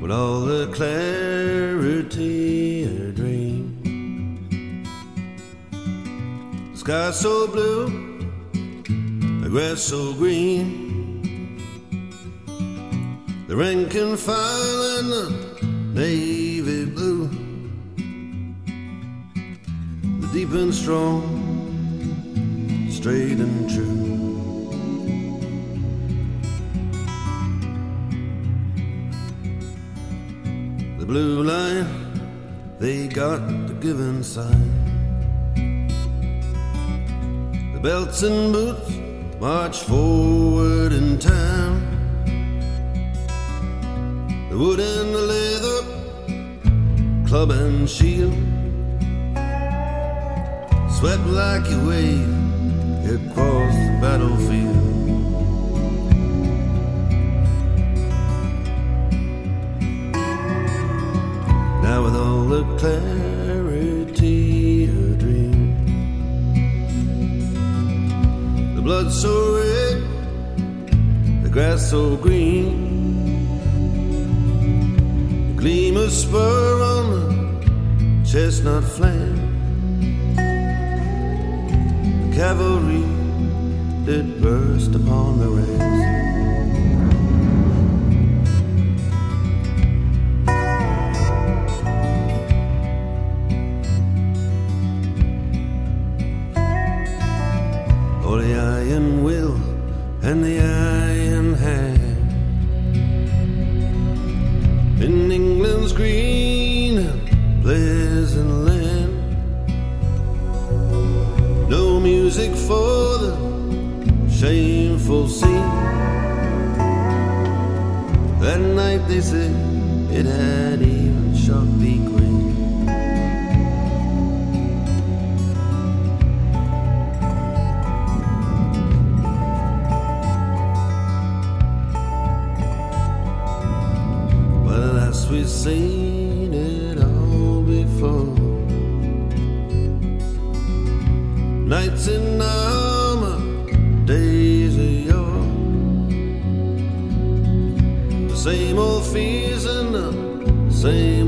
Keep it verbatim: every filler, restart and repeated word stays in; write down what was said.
with all the clarity of a dream. The sky so blue, the grass so green, the rank and file and the navy blue, the deep and strong, straight and true. The blue line, they got the given sign. The belts and boots march forward in time. The wood and the leather, club and shield, sweat like you wave across the battlefield. Now with all the clarity of a dream, the blood so red, the grass so green, gleam of spur on the chestnut flame. The cavalry did burst upon the ranks. Oh, the iron will and the iron hand in England's green and pleasant land. No music for the shameful scene. That night they said it had even shot the queen. We've seen it all before. Knights in armor, days of yore. The same old fears and the same